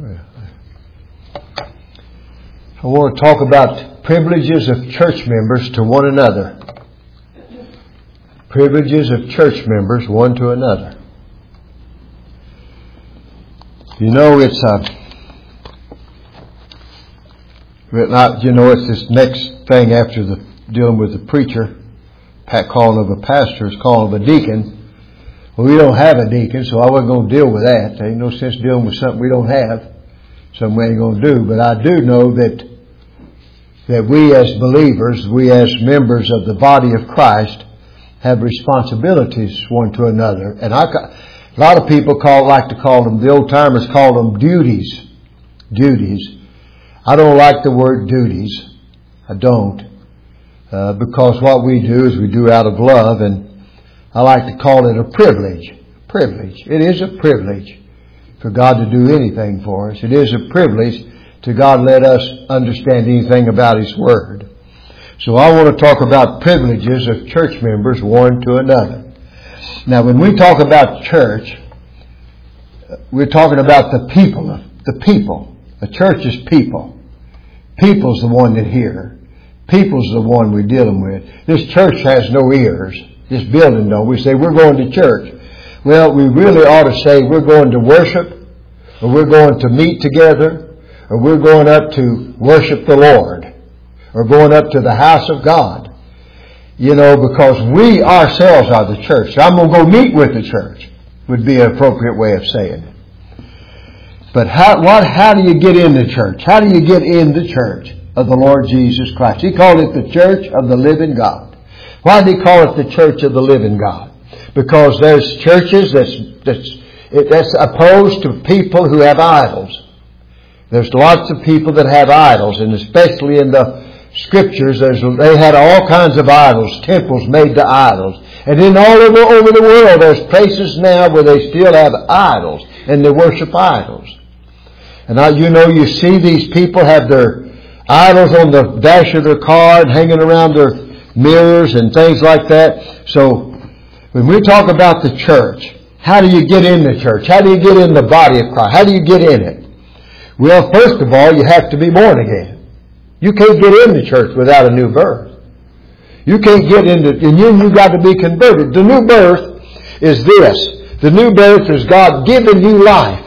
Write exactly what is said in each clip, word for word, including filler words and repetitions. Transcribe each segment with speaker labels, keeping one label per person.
Speaker 1: I want to talk about privileges of church members to one another. Privileges of church members one to another. You know, it's uh, not, you know, it's this next thing after the dealing with the preacher, Pat calling of a pastor, is calling of a deacon. Well, we don't have a deacon, so I wasn't going to deal with that. There ain't no sense dealing with something we don't have, something we ain't going to do. But I do know that that we as believers, we as members of the body of Christ, have responsibilities one to another. And I, a lot of people call, like to call them, the old timers call them duties. Duties. I don't like the word duties. I don't. Uh, because what we do is we do out of love, and I like to call it a privilege. Privilege. It is a privilege for God to do anything for us. It is a privilege to God let us understand anything about His Word. So I want to talk about privileges of church members one to another. Now, when we talk about church, we're talking about the people. The people. The church is people. People's the one that hear. People's the one we're dealing with. This church has no ears. This building don't. We say we're going to church. Well, we really ought to say we're going to worship, or we're going to meet together, or we're going up to worship the Lord, or going up to the house of God. You know, because we ourselves are the church. So I'm going to go meet with the church, would be an appropriate way of saying it. But how, what, how do you get in the church? How do you get in the church of the Lord Jesus Christ? He called it the church of the living God. Why did He call it the church of the living God? Because there's churches that's, that's, that's opposed to people who have idols. There's lots of people that have idols, and especially in the Scriptures, there's, they had all kinds of idols, temples made to idols. And then all over, over the world, there's places now where they still have idols, and they worship idols. And now, you know, you see these people have their idols on the dash of their car and hanging around their mirrors and things like that. So, when we talk about the church, how do you get in the church? How do you get in the body of Christ? How do you get in it? Well, first of all, you have to be born again. You can't get in the church without a new birth. You can't get into, and you, you've got to be converted. The new birth is this. The new birth is God giving you life.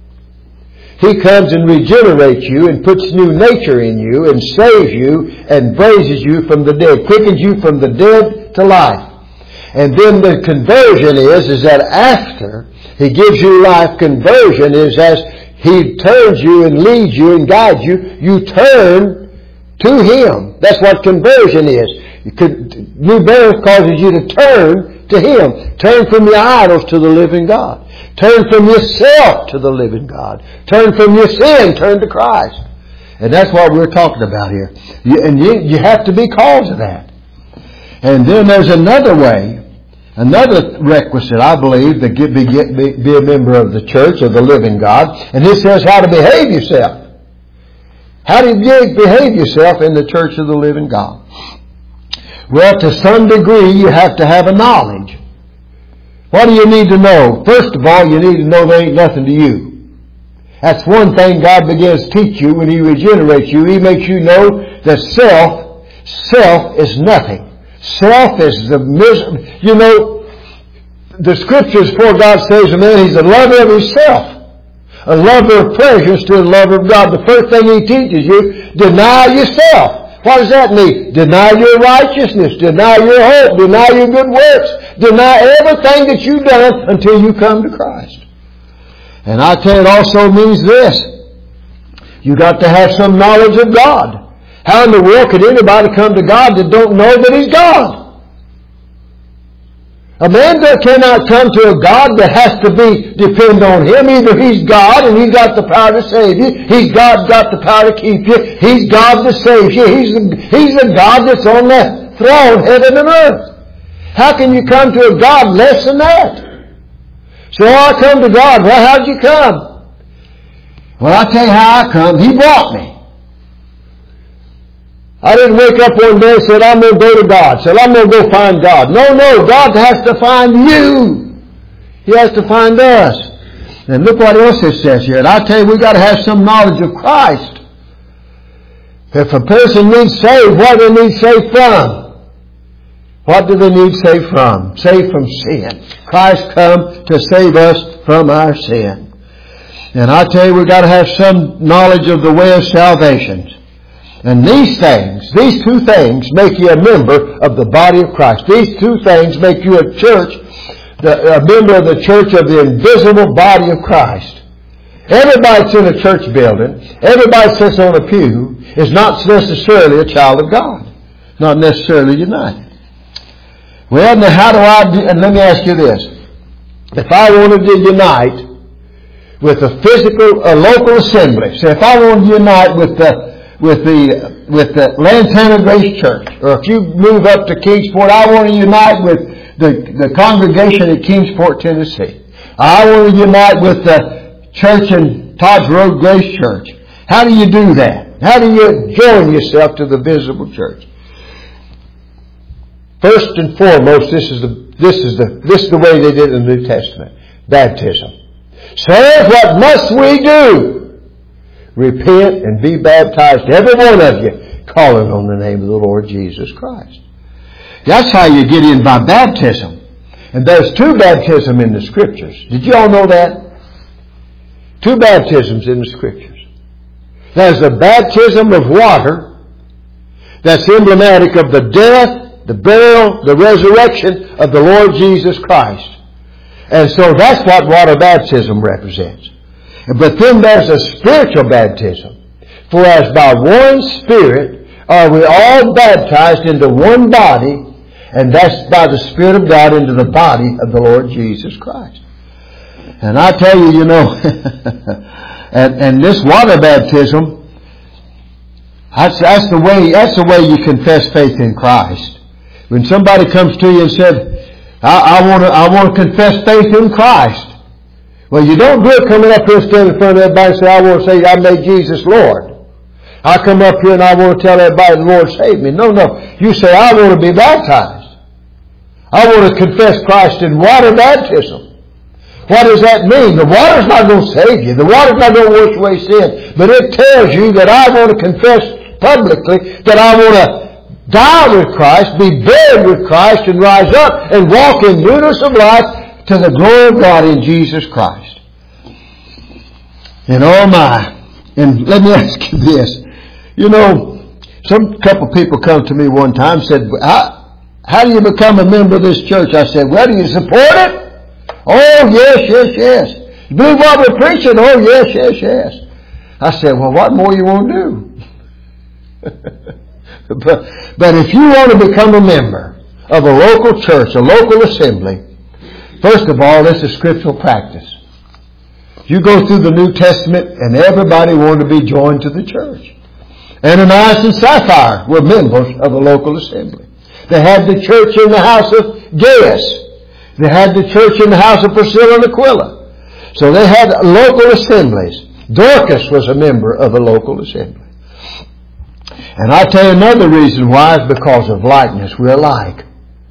Speaker 1: He comes and regenerates you and puts new nature in you and saves you and raises you from the dead, quickens you from the dead to life. And then the conversion is, is that after He gives you life, conversion is as He turns you and leads you and guides you, you turn to Him. That's what conversion is. New birth causes you to turn to Him. Turn from your idols to the living God. Turn from yourself to the living God. Turn from your sin, turn to Christ. And that's what we're talking about here. And you, you have to be called to that. And then there's another way, another requisite, I believe, to get, be, get, be, be a member of the church of the living God. And this says how to behave yourself. How do you behave yourself in the church of the living God? Well, to some degree, you have to have a knowledge. What do you need to know? First of all, you need to know there ain't nothing to you. That's one thing God begins to teach you when He regenerates you. He makes you know that self, self is nothing. Self is the miserable. You know, the Scriptures for God says a man, he's a lover of himself. A lover of pleasure instead of a lover of God. The first thing He teaches you, deny yourself. What does that mean? Deny your righteousness. Deny your hope. Deny your good works. Deny everything that you've done until you come to Christ. And I tell you, it also means this. You got to have some knowledge of God. How in the world could anybody come to God that don't know that He's God? A man that cannot come to a God that has to be depend on Him. Either He's God and He's got the power to save you. He's God got the power to keep you. He's God that saves you. He's the, He's the God that's on the throne, heaven and earth. How can you come to a God less than that? So I come to God. Well, how'd you come? Well, I'll tell you how I come. He brought me. I didn't wake up one day and said, I'm going to go to God. Said, I'm going to go find God. No, no. God has to find you. He has to find us. And look what else it says here. And I tell you, we've got to have some knowledge of Christ. If a person needs saved, what do they need saved from? What do they need saved from? Saved from sin. Christ come to save us from our sin. And I tell you, we've got to have some knowledge of the way of salvation. And these things, these two things make you a member of the body of Christ. These two things make you a church, a member of the church of the invisible body of Christ. Everybody that's in a church building, everybody that sits on a pew, is not necessarily a child of God. Not necessarily united. Well, now how do I do, and let me ask you this. If I wanted to unite with a physical, a local assembly, say if I wanted to unite with the with the with the Lantana Grace Church, or if you move up to Kingsport, I want to unite with the, the congregation at Kingsport, Tennessee. I want to unite with the church in Todd's Road Grace Church. How do you do that? How do you join yourself to the visible church? First and foremost, this is the this is the this is the way they did it in the New Testament. Baptism. So what must we do? Repent and be baptized, every one of you, calling on the name of the Lord Jesus Christ. That's how you get in by baptism. And there's two baptisms in the Scriptures. Did you all know that? Two baptisms in the Scriptures. There's the baptism of water that's emblematic of the death, the burial, the resurrection of the Lord Jesus Christ. And so that's what water baptism represents. But then there's a spiritual baptism. For as by one Spirit are we all baptized into one body, and that's by the Spirit of God into the body of the Lord Jesus Christ. And I tell you, you know, and, and this water baptism, that's, that's the way, that's the way you confess faith in Christ. When somebody comes to you and said, I, I want to, I want to confess faith in Christ. Well, you don't do it coming up here and stand in front of everybody and say, I want to say I made Jesus Lord. I come up here and I want to tell everybody the Lord saved me. No, no. You say, I want to be baptized. I want to confess Christ in water baptism. What does that mean? The water's not going to save you. The water's not going to wash away sin. But it tells you that I want to confess publicly that I want to die with Christ, be buried with Christ, and rise up and walk in newness of life to the glory of God in Jesus Christ. And oh my, and let me ask you this. You know, some couple people come to me one time and said, how, how do you become a member of this church? I said, well, do you support it? Oh, yes, yes, yes. You believe what we're preaching? Oh, yes, yes, yes. I said, well, what more you want to do? but, but if you want to become a member of a local church, a local assembly, first of all, this is scriptural practice. You go through the New Testament and everybody wanted to be joined to the church. Ananias and Sapphira were members of a local assembly. They had the church in the house of Gaius. They had the church in the house of Priscilla and Aquila. So they had local assemblies. Dorcas was a member of a local assembly. And I'll tell you another reason why is because of likeness. We're alike.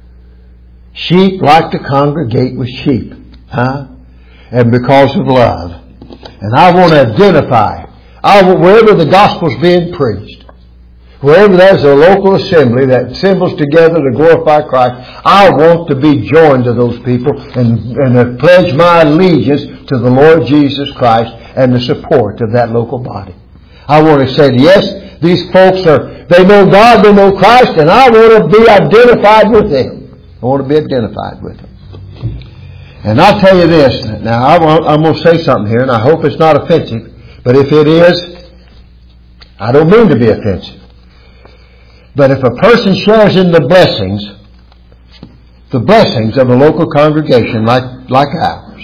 Speaker 1: Sheep like to congregate with sheep. Huh? And because of love. And I want to identify. I want, wherever the gospel's being preached, wherever there's a local assembly that assembles together to glorify Christ, I want to be joined to those people and, and to pledge my allegiance to the Lord Jesus Christ and the support of that local body. I want to say, yes, these folks are, they know God, they know Christ, and I want to be identified with them. I want to be identified with them. And I'll tell you this, now I want, I'm going to say something here, and I hope it's not offensive, but if it is, I don't mean to be offensive. But if a person shares in the blessings, the blessings of a local congregation like, like ours,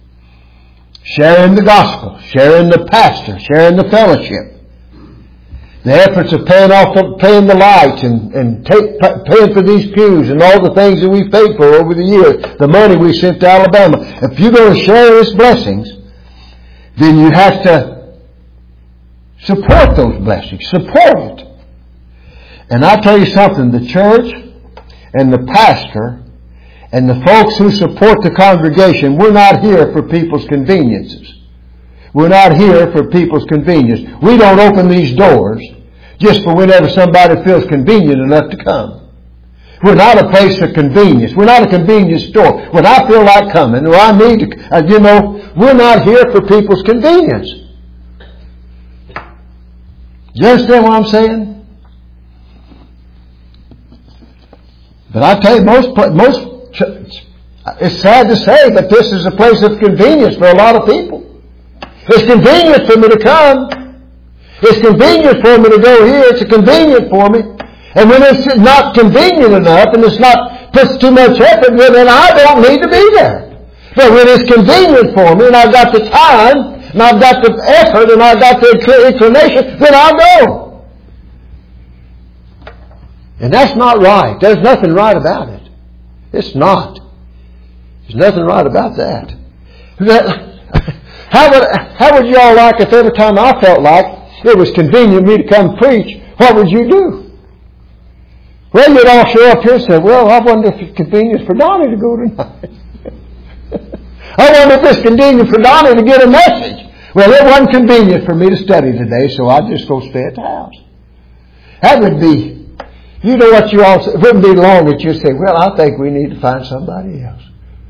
Speaker 1: sharing the gospel, sharing the pastor, sharing the fellowship, the efforts of paying off, paying the lights and, and take, paying for these pews and all the things that we've paid for over the years, the money we sent to Alabama. If you're going to share these blessings, then you have to support those blessings. Support it. And I'll tell you something, the church and the pastor And the folks who support the congregation, we're not here for people's conveniences. We're not here for people's convenience. We don't open these doors just for whenever somebody feels convenient enough to come. We're not a place for convenience. We're not a convenience store. When I feel like coming, or I need to, uh, you know, we're not here for people's convenience. You understand what I'm saying? But I tell you, most, most, it's sad to say, but this is a place of convenience for a lot of people. It's convenient for me to come. It's convenient for me to go here. It's convenient for me. And when it's not convenient enough and it's not puts too much effort, well, then I don't need to be there. But when it's convenient for me and I've got the time and I've got the effort and I've got the inclination, then I'll go. And that's not right. There's nothing right about it. It's not. There's nothing right about that. How would, how would you all like if every time I felt like it was convenient for me to come preach, what would you do? Well, you'd all show up here and say, well, I wonder if it's convenient for Donnie to go tonight. I wonder if it's convenient for Donnie to get a message. Well, it wasn't convenient for me to study today, so I'll just go stay at the house. That would be, you know what you all say, it wouldn't be long that you say, well, I think we need to find somebody else.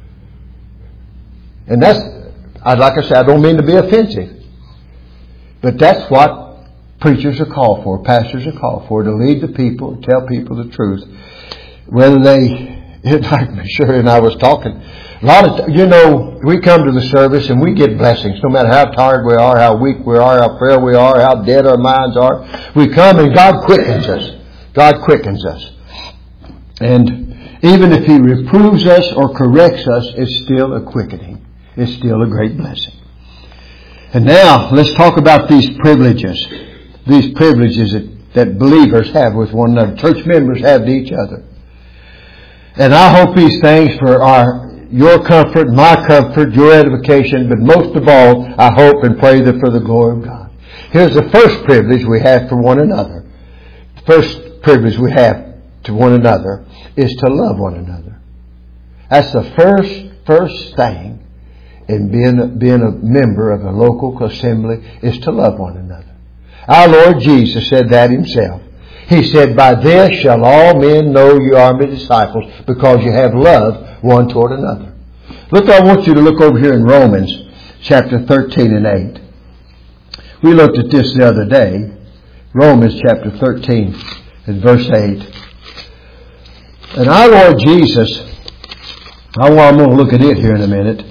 Speaker 1: And that's, like I said, I don't mean to be offensive. But that's what preachers are called for, pastors are called for, to lead the people, tell people the truth. Whether they, like Sherry and I was talking, a lot of, you know, we come to the service and we get blessings, no matter how tired we are, how weak we are, how frail we are, how dead our minds are. We come and God quickens us. God quickens us. And even if He reproves us or corrects us, it's still a quickening. It's still a great blessing. And now, let's talk about these privileges. These privileges that, that believers have with one another. Church members have to each other. And I hope these things for our, your comfort, my comfort, your edification, but most of all, I hope and pray that for the glory of God. Here's the first privilege we have for one another. The first privilege we have to one another is to love one another. That's the first, first thing in being, being a member of a local assembly, is to love one another. Our Lord Jesus said that Himself. He said, by this shall all men know you are my disciples, because you have love one toward another. Look, I want you to look over here in Romans chapter thirteen and eight. We looked at this the other day. Romans chapter thirteen and verse eight. And our Lord Jesus, I'm going to look at it here in a minute.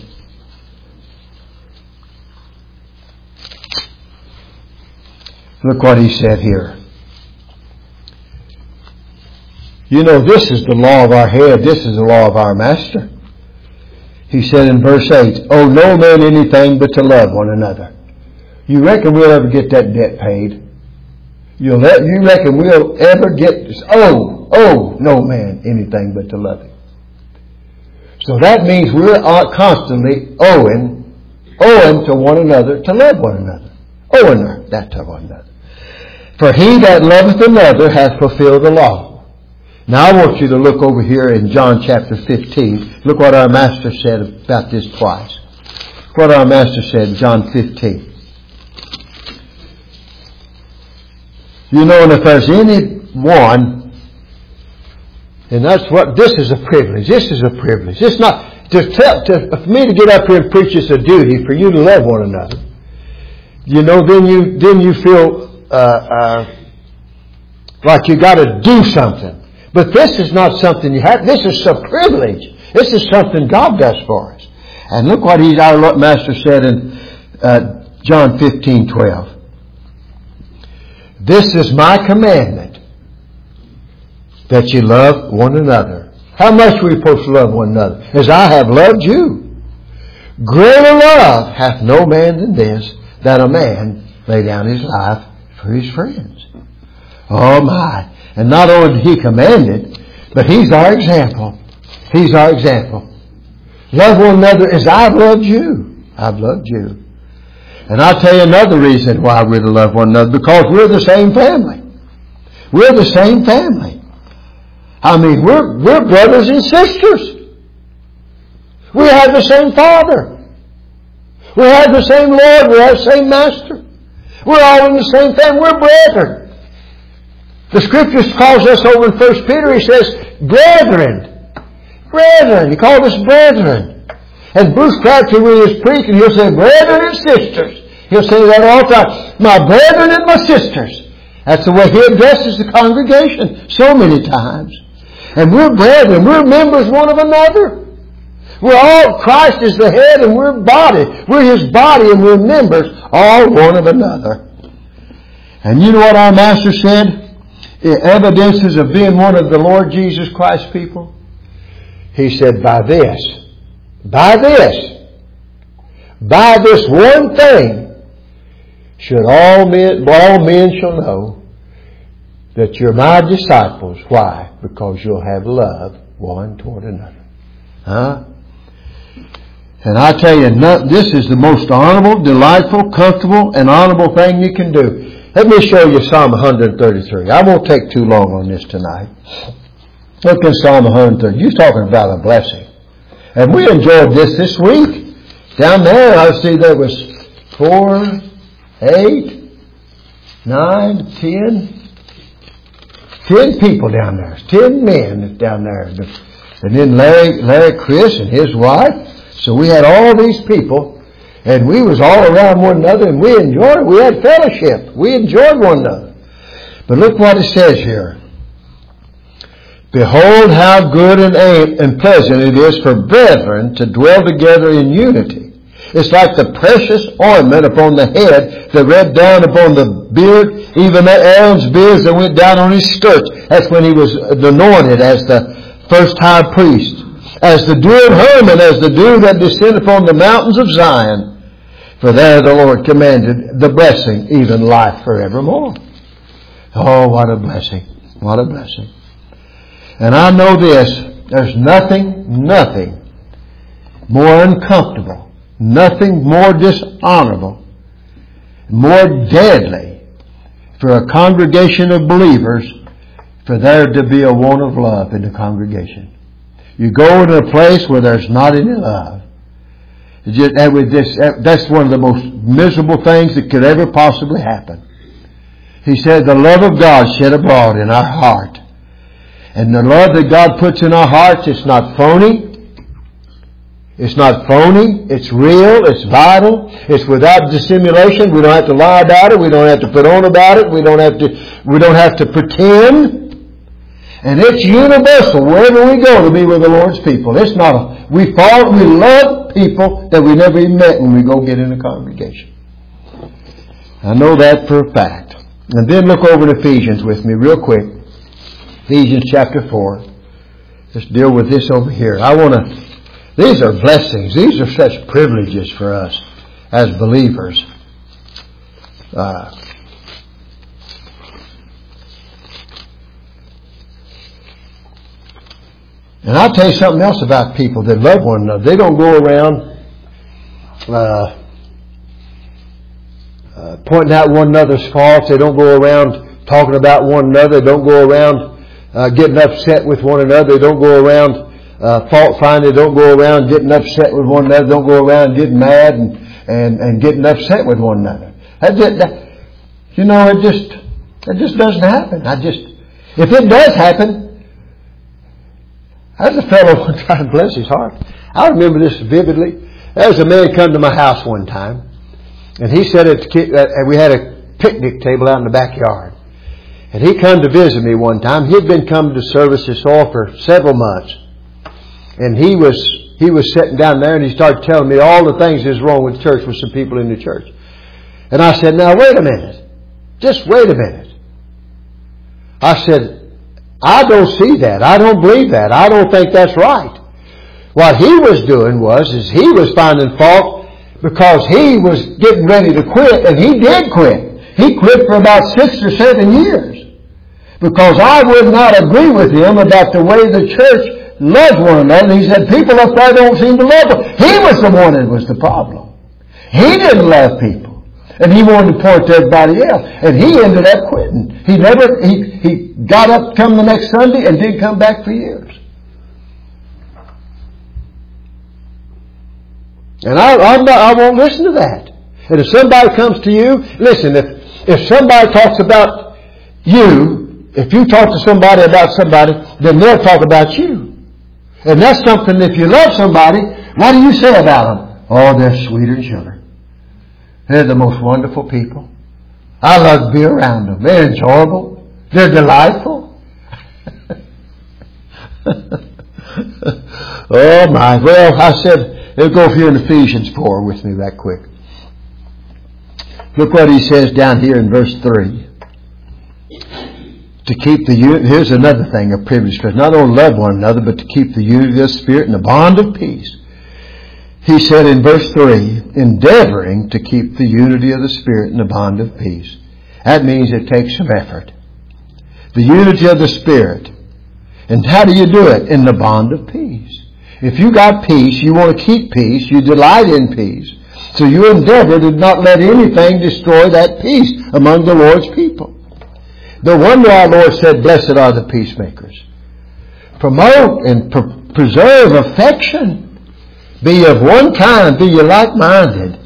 Speaker 1: Look what He said here. You know, this is the law of our head. This is the law of our master. He said in verse eight, owe no man anything but to love one another. You reckon we'll ever get that debt paid? You'll let, you reckon we'll ever get this? Oh, oh, no man anything but to love Him. So that means we're constantly owing, owing to one another to love one another. Owing that to one another. For he that loveth another hath fulfilled the law. Now I want you to look over here in John chapter fifteen. Look what our Master said about this twice. Look what our Master said in John fifteen. You know, and if there's any one, and that's what, this is a privilege. This is a privilege. It's not, to tell, to, for me to get up here and preach is a duty for you to love one another. You know, then you, then you feel, uh, uh, like you gotta do something. But this is not something you have. This is a privilege. This is something God does for us. And look what He's, our Master said in uh, John fifteen twelve. This is my commandment, that you love one another. How much are we supposed to love one another? As I have loved you. Greater love hath no man than this, that a man lay down his life for his friends. Oh my. And not only did He command it, but He's our example. He's our example. Love one another as I've loved you. I've loved you. And I'll tell you another reason why we're to love one another. Because we're the same family. We're the same family. I mean, we're, we're brothers and sisters. We have the same Father. We have the same Lord. We have the same Master. We're all in the same family. We're brethren. The Scripture calls us over in First Peter, he says, brethren. Brethren. He called us brethren. And Bruce Crabtree, when he was preaching, he'll say, brethren and sisters. He'll say that all the time. My brethren and my sisters. That's the way he addresses the congregation so many times. And we're brethren. We're members one of another. We're all, Christ is the head and we're body. We're His body and we're members, all one of another. And you know what our Master said? Evidences of being one of the Lord Jesus Christ's people? He said, by this, by this, by this one thing, should all men, all men shall know that you're my disciples. Why? Because you'll have love one toward another. Huh? And I tell you, this is the most honorable, delightful, comfortable, and honorable thing you can do. Let me show you Psalm one thirty-three. I won't take too long on this tonight. Look in Psalm one thirty. You're talking about a blessing. And we enjoyed this this week. Down there, I see there was four, eight, nine, ten, ten people down there. Ten men down there. And then Larry, Larry Chris and his wife. So we had all these people, and we was all around one another, and we enjoyed it. We had fellowship. We enjoyed one another. But look what it says here. Behold how good and, and pleasant it is for brethren to dwell together in unity. It's like the precious ointment upon the head that ran down upon the beard, even Aaron's beard that went down on his skirts. That's when he was anointed as the first high priest. As the dew of Hermon, as the dew that descended upon the mountains of Zion. For there the Lord commanded the blessing, even life forevermore. Oh, what a blessing. What a blessing. And I know this, there's nothing, nothing more uncomfortable, nothing more dishonorable, more deadly for a congregation of believers for there to be a want of love in the congregation. You go into a place where there's not any love. It just, that would just, that's one of the most miserable things that could ever possibly happen. He said the love of God shed abroad in our heart. And the love that God puts in our hearts, it's not phony. It's not phony. It's real. It's vital. It's without dissimulation. We don't have to lie about it. We don't have to put on about it. We don't have to, we don't have to pretend. And it's universal wherever we go to be with the Lord's people. It's not a, we fall, we love people that we never even met when we go get in a congregation. I know that for a fact. And then look over in Ephesians with me real quick. Ephesians chapter four. Let's deal with this over here. I want to, these are blessings. These are such privileges for us as believers. Uh, And I'll tell you something else about people that love one another. They don't go around uh, uh, pointing out one another's faults. They don't go around talking about one another. They don't go around uh, getting upset with one another. They don't go around uh, fault finding. They don't go around getting upset with one another. They don't go around getting mad and, and, and getting upset with one another. That, that, you know, it just it just doesn't happen. I just if it does happen. There's a fellow one time, bless his heart. I remember this vividly. There was a man come to my house one time, and he said at the, we had a picnic table out in the backyard. And he come to visit me one time. He'd been coming to service this all for several months. And he was he was sitting down there and he started telling me all the things that's wrong with the church with some people in the church. And I said, now wait a minute. Just wait a minute. I said, I don't see that. I don't believe that. I don't think that's right. What he was doing was, is he was finding fault because he was getting ready to quit, and he did quit. He quit for about six or seven years. Because I would not agree with him about the way the church loves one another. He said, people up there don't seem to love them. He was the one that was the problem. He didn't love people. And he wanted to point to everybody else. And he ended up quitting. He never, he, he got up come the next Sunday and didn't come back for years. And I, I'm not, I won't listen to that. And if somebody comes to you, listen, if, if somebody talks about you, if you talk to somebody about somebody, then they'll talk about you. And that's something, if you love somebody, what do you say about them? Oh, they're sweeter than sugar. They're the most wonderful people. I love to be around them. They're enjoyable. They're delightful. Oh my. Well, I said, let's go here in Ephesians four with me that quick. Look what he says down here in verse three. To keep the unity, here's another thing, a privilege, because not only love one another, but to keep the unity of the Spirit and the bond of peace. He said in verse three, endeavoring to keep the unity of the Spirit and the bond of peace. That means it takes some effort. The unity of the Spirit. And how do you do it? In the bond of peace. If you got peace, you want to keep peace, you delight in peace. So you endeavor to not let anything destroy that peace among the Lord's people. No wonder our Lord said, blessed are the peacemakers. Promote and pre- preserve affection. Be of one kind, be ye like-minded.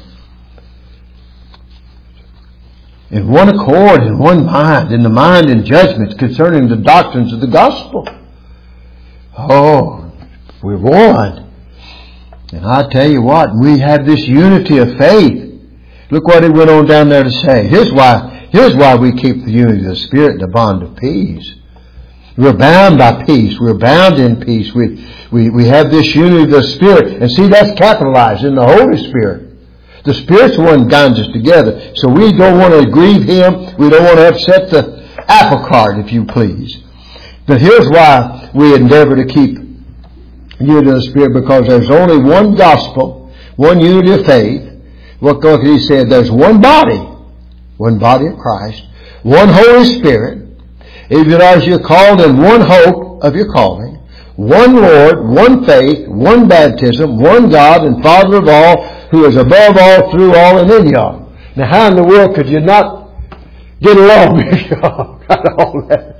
Speaker 1: In one accord, in one mind, in the mind and judgments concerning the doctrines of the gospel. Oh, we're one. And I tell you what, we have this unity of faith. Look what he went on down there to say. Here's why, here's why we keep the unity of the Spirit and the bond of peace. We're bound by peace. We're bound in peace. We, we, we have this unity of the Spirit. And see, that's capitalized in the Holy Spirit. The Spirit's the one binds us together. So we don't want to grieve Him. We don't want to upset the apple cart, if you please. But here's why we endeavor to keep unity of the Spirit, because there's only one gospel, one unity of faith. What he said, there's one body, one body of Christ, one Holy Spirit, even as you're called in one hope of your calling, one Lord, one faith, one baptism, one God and Father of all, who is above all, through all, and in y'all. Now, how in the world could you not get along with y'all? Got all that.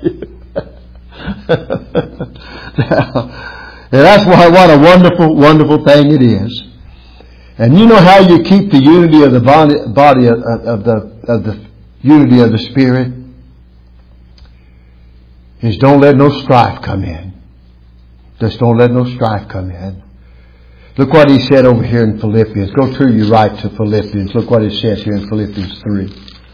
Speaker 1: And that's why, what a wonderful, wonderful thing it is. And you know how you keep the unity of the body, body of, of the of the unity of the Spirit? Is don't let no strife come in. Just don't let no strife come in. Look what he said over here in Philippians. Go to your right to Philippians. Look what it says here in Philippians three.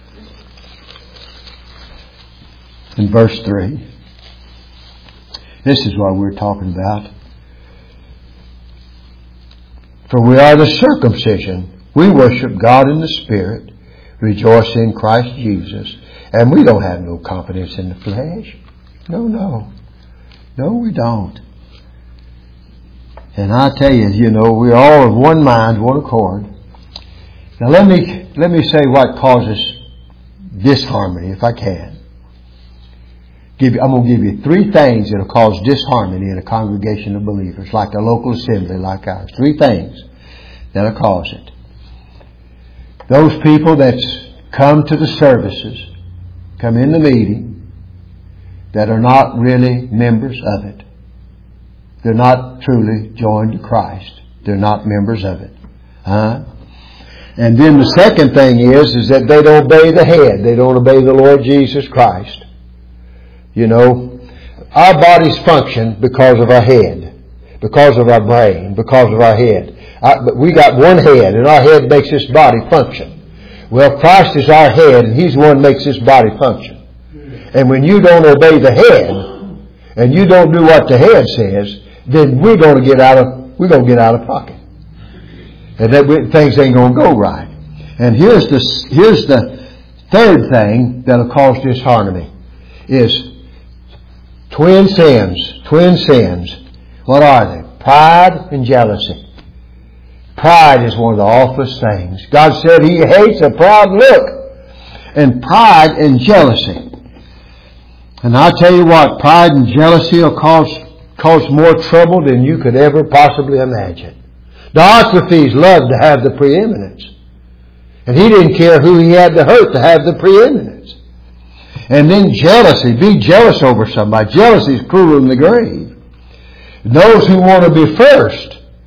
Speaker 1: In verse three. This is what we're talking about. For we are the circumcision. We worship God in the Spirit, rejoice in Christ Jesus, and we don't have no confidence in the flesh. No, no. No, we don't. And I tell you, you know, we're all of one mind, one accord. Now let me, let me say what causes disharmony, if I can. Give you, I'm going to give you three things that will cause disharmony in a congregation of believers, like a local assembly like ours. Three things that will cause it. Those people that come to the services, come in the meeting, that are not really members of it. They're not truly joined to Christ. They're not members of it. Huh? And then the second thing is, is that they don't obey the head. They don't obey the Lord Jesus Christ. You know, our bodies function because of our head, because of our brain, because of our head. I, but we got one head, and our head makes this body function. Well, Christ is our head, and He's the one who makes this body function. And when you don't obey the head, and you don't do what the head says, then we're going to get out of we're going to get out of pocket, and that we, things ain't going to go right. And here's the here's the third thing that'll cause disharmony is twin sins. Twin sins. What are they? Pride and jealousy. Pride is one of the awfulest things. God said He hates a proud look, and pride and jealousy. And I'll tell you what, pride and jealousy will cause, cause more trouble than you could ever possibly imagine. Diotrephes loved to have the preeminence. And he didn't care who he had to hurt to have the preeminence. And then jealousy, be jealous over somebody. Jealousy is cruel in the grave. Those who want to be first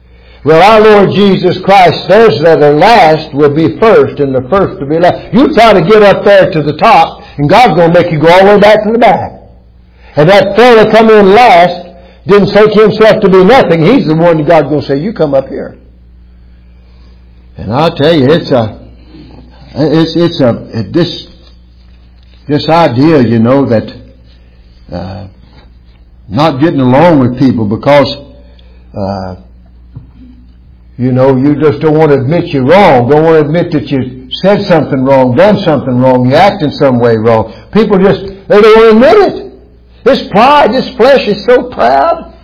Speaker 1: Well, our Lord Jesus Christ says that the last will be first and the first will be last. You try to get up there to the top, and God's going to make you go all the way back to the back. And that fellow come in last didn't think himself to be nothing. He's the one that God's going to say, you come up here. And I'll tell you, it's a, it's, it's a, it, this, this idea, you know, that, uh, not getting along with people because, uh, you know, you just don't want to admit you're wrong. Don't want to admit that you said something wrong, done something wrong, you act in some way wrong. People just, they don't want to admit it. This pride, this flesh is so proud.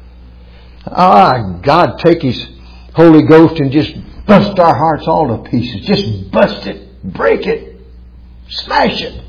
Speaker 1: Ah, God, take His Holy Ghost and just bust our hearts all to pieces. Just bust it, break it, smash it.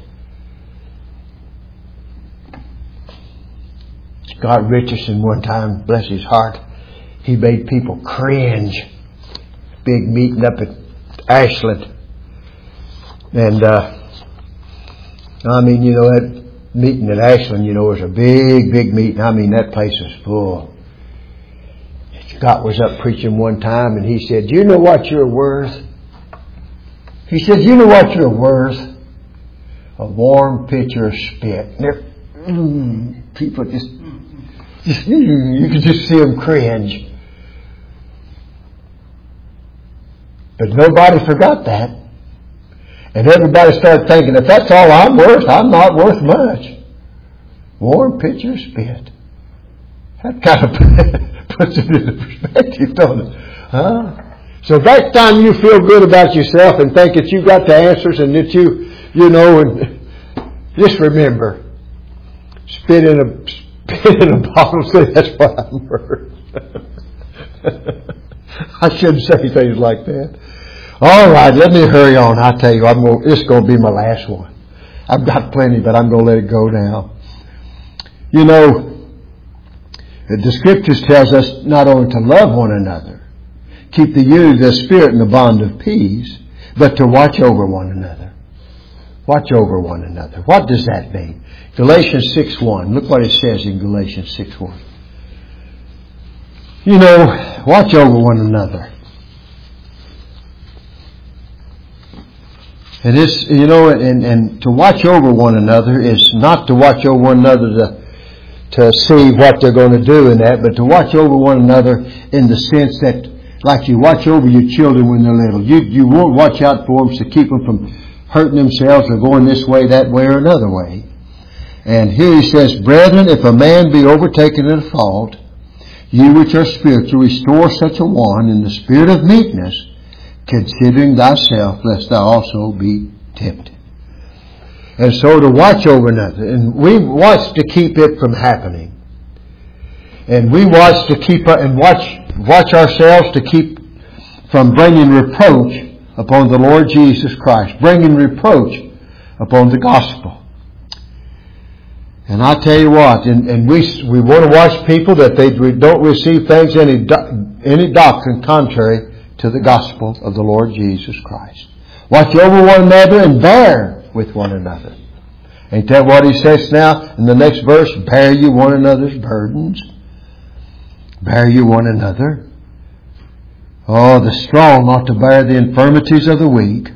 Speaker 1: Scott Richardson one time, bless his heart, he made people cringe. Big meeting up at Ashland. And, uh, I mean, you know, that meeting at Ashland, you know, was a big, big meeting. I mean, that place was full. Scott was up preaching one time and he said, do you know what you're worth? He said, you know what you're worth? A warm pitcher of spit. And mm, people just, just mm, you could just see them cringe. But nobody forgot that. And everybody started thinking, if that's all I'm worth, I'm not worth much. Warm pitcher of spit. That kind of puts it into perspective, don't it? Huh? So that time you feel good about yourself and think that you got the answers and that you, you know, and just remember, spit in a spit in a bottle, say that's what I'm worth. I shouldn't say things like that. All right, let me hurry on. I tell you, I'm going, this is going to be my last one. I've got plenty, but I'm going to let it go now. You know, the Scriptures tells us not only to love one another, keep the unity of the Spirit in the bond of peace, but to watch over one another. Watch over one another. What does that mean? Galatians six one. Look what it says in Galatians six one. You know, watch over one another. And this, you know, and, and to watch over one another is not to watch over one another to, to see what they're going to do in that, but to watch over one another in the sense that, like you watch over your children when they're little. You, you won't watch out for them to keep them from hurting themselves or going this way, that way, or another way. And here he says, brethren, if a man be overtaken in a fault, you which are spiritual, restore such a one in the spirit of meekness, considering thyself, lest thou also be tempted. And so to watch over another. And we watch to keep it from happening. And we watch to keep, and watch, watch ourselves to keep from bringing reproach upon the Lord Jesus Christ. Bringing reproach upon the gospel. And I tell you what, and, and we we want to watch people that they don't receive things, any, any doctrine contrary to the gospel of the Lord Jesus Christ. Watch over one another and bear with one another. Ain't that what he says now in the next verse? Bear you one another's burdens. Bear you one another. Oh, the strong ought to bear the infirmities of the weak.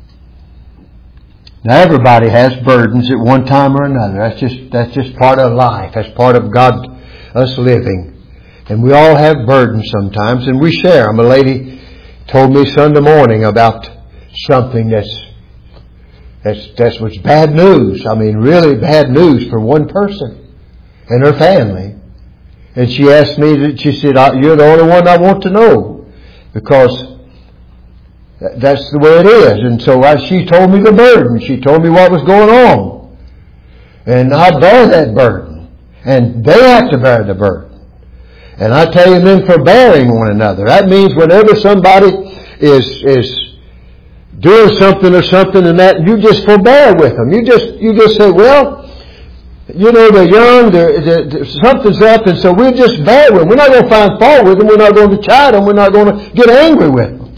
Speaker 1: Now everybody has burdens at one time or another. That's just, that's just part of life. That's part of God, us living. And we all have burdens sometimes, and we share them. A lady told me Sunday morning about something that's that's that was bad news. I mean, really bad news for one person and her family. And she asked me, that she said, "You're the only one I want to know, because that's the way it is." And so I, she told me the burden. She told me what was going on, and I bear that burden, and they have to bear the burden. And I tell you, men, for bearing one another. That means whenever somebody is is doing something or something and that, you just forbear with them. You just you just say, well, you know, they're young, they're, they're, they're, something's up, and so we'll just bear with them. We're not going to find fault with them. We're not going to chide them. We're not going to get angry with them.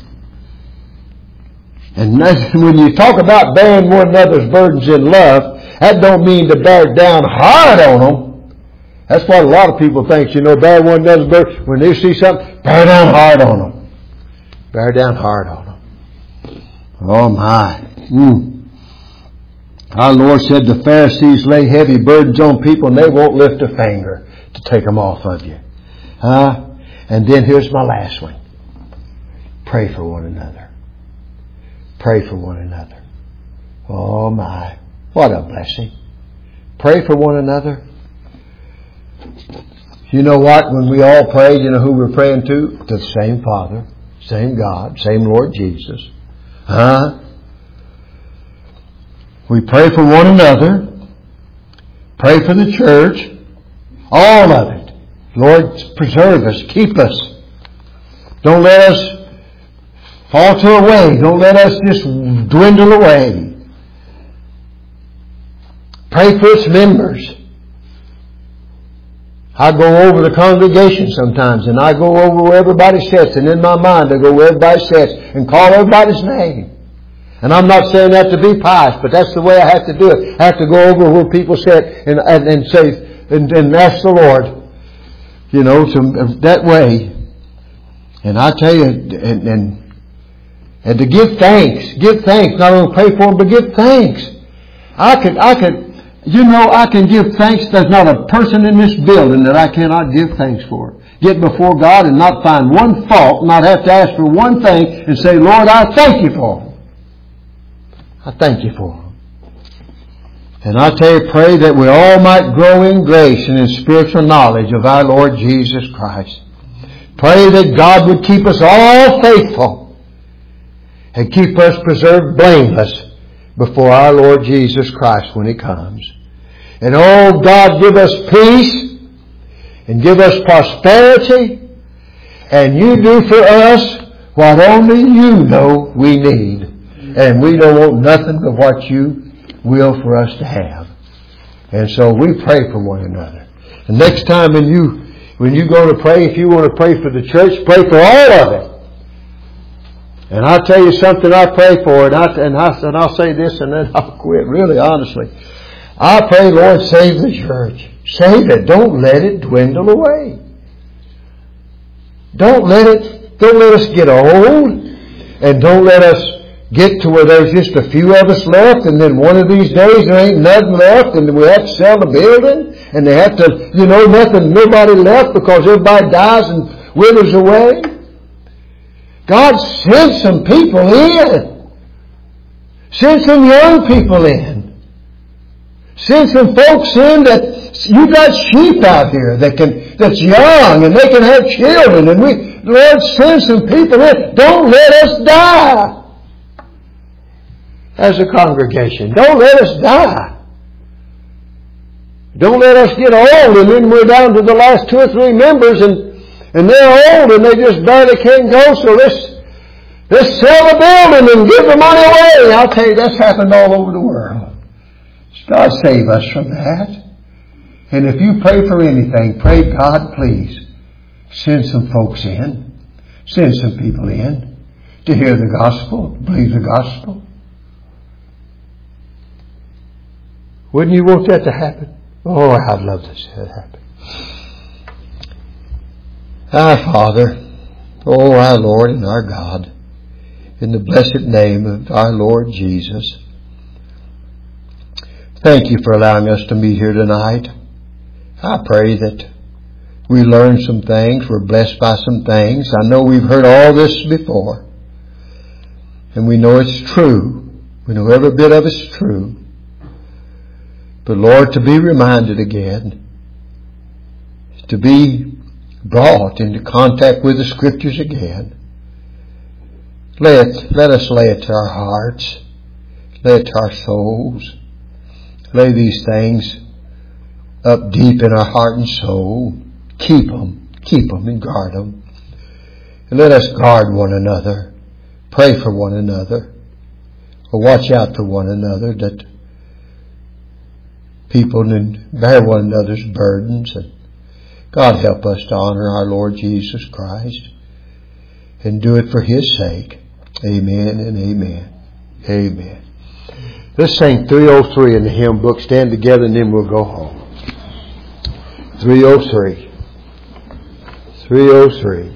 Speaker 1: And when you talk about bearing one another's burdens in love, that don't mean to bear down hard on them. That's what a lot of people think. You know, bear one another's burden. When they see something, bear down hard on them. Bear down hard on them. Oh my. Mm. Our Lord said the Pharisees lay heavy burdens on people and they won't lift a finger to take them off of you. Huh? And then here's my last one. Pray for one another. Pray for one another. Oh my. What a blessing. Pray for one another. You know what? When we all pray, you know who we're praying to? To the same Father, same God, same Lord Jesus. Huh? We pray for one another. Pray for the church. All of it. Lord, preserve us. Keep us. Don't let us falter away. Don't let us just dwindle away. Pray for its members. I go over the congregation sometimes and I go over where everybody sits, and in my mind I go where everybody sits and call everybody's name. And I'm not saying that to be pious, but that's the way I have to do it. I have to go over where people sit and, and, and say, and, and ask the Lord, you know, to, that way. And I tell you, and, and, and to give thanks, give thanks, not only pray for them, but give thanks. I could, I could, you know, I can give thanks. There's not a person in this building that I cannot give thanks for. Get before God and not find one fault, not have to ask for one thing and say, Lord, I thank you for them. I thank you for them. And I tell you, pray that we all might grow in grace and in spiritual knowledge of our Lord Jesus Christ. Pray that God would keep us all faithful and keep us preserved blameless before our Lord Jesus Christ when He comes. And oh God, give us peace and give us prosperity, and you do for us what only you know we need. And we don't want nothing but what you will for us to have. And so we pray for one another. And next time when you when you go to pray, if you want to pray for the church, pray for all of it. And I'll tell you something I pray for, and, I, and, I, and I'll say this and then I'll quit, really honestly. I pray, Lord, save the church. Save it. Don't let it dwindle away. Don't let it, don't let us get old, and don't let us get to where there's just a few of us left, and then one of these days there ain't nothing left, and we have to sell the building, and they have to, you know, nothing, nobody left because everybody dies and withers away. God, send some people in. Send some young people in. Send some folks in that you got sheep out here that can, that's young, and they can have children, and we, Lord, send some people in. Don't let us die. As a congregation, don't let us die. Don't let us get old and then we're down to the last two or three members and, and they're old and they just barely can't go, so let's, let's sell the building and give the money away. I'll tell you, that's happened all over the world. God save us from that. And if you pray for anything, pray, God, please send some folks in. Send some people in to hear the gospel, believe the gospel. Wouldn't you want that to happen? Oh, I'd love to see that happen. Our Father, oh, our Lord and our God, in the blessed name of our Lord Jesus, thank you for allowing us to meet here tonight. I pray that we learn some things, we're blessed by some things. I know we've heard all this before, and we know it's true. We know every bit of it's true. But Lord, to be reminded again, to be brought into contact with the Scriptures again, let, let us lay it to our hearts, lay it to our souls, lay these things up deep in our heart and soul, keep them, keep them and guard them. And let us guard one another, pray for one another, or watch out for one another, that people and bear one another's burdens. And God, help us to honor our Lord Jesus Christ and do it for His sake. Amen and amen. Amen. Let's sing three oh three in the hymn book. Stand together and then we'll go home. three oh three. three oh three.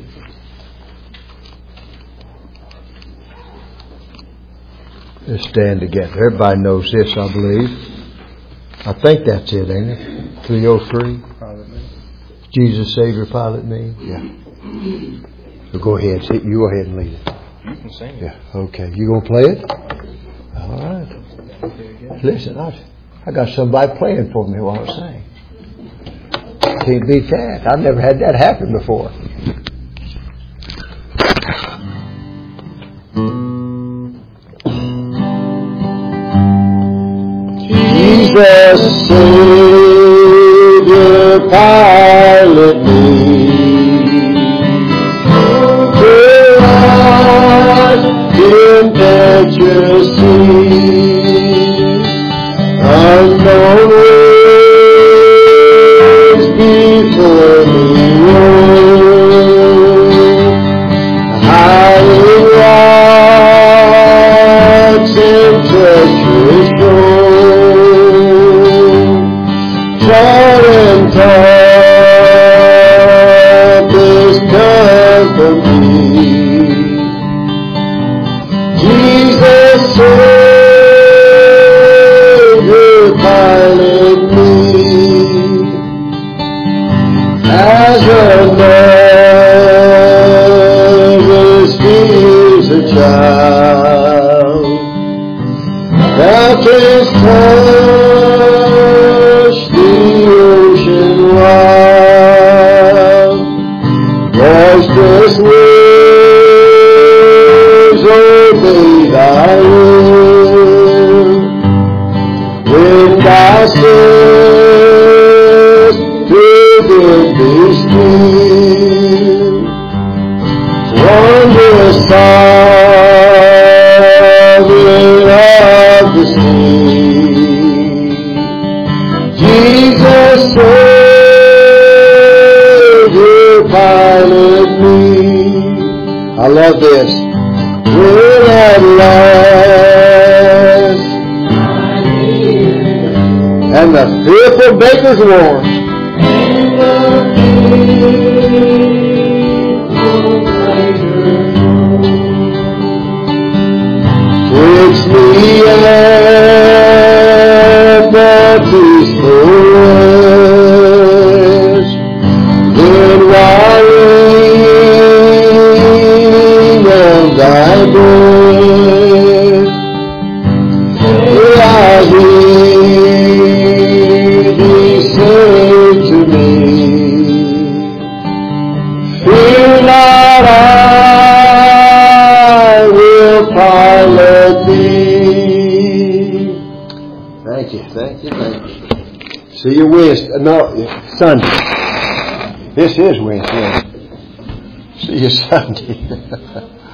Speaker 1: Let's stand together. Everybody knows this, I believe. I think that's it, ain't it? three oh three. Jesus, Savior, Pilot me. Yeah. So go ahead. You go ahead and lead it.
Speaker 2: You can sing it.
Speaker 1: Yeah. Okay. You gonna play it? All right. Listen, I I got somebody playing for me while I sing. Can't beat that. I've never had that happen before. Jesus, Savior, pilot me to lost impetuous sea, unknown ways before me roll, hiding rocks and treacherous shores. Tall and tough is company. Jesus, Savior, pilot me as a mother steers a child. Thou canst touch the ocean wild, boisterous waves obey thy will. When thou sayest to them be still, wondrous sovereign of the sea, Jesus, Savior, pilot me. I love this. When at last and the fearful baker's warm, twixt me and the peaceful west, then warring on thy breast, will I hear thee say to me, fear not, I will pilot thee. Thank you, thank you, thank you. See you Wednesday, no, Sunday. This is Wednesday. See you Sunday.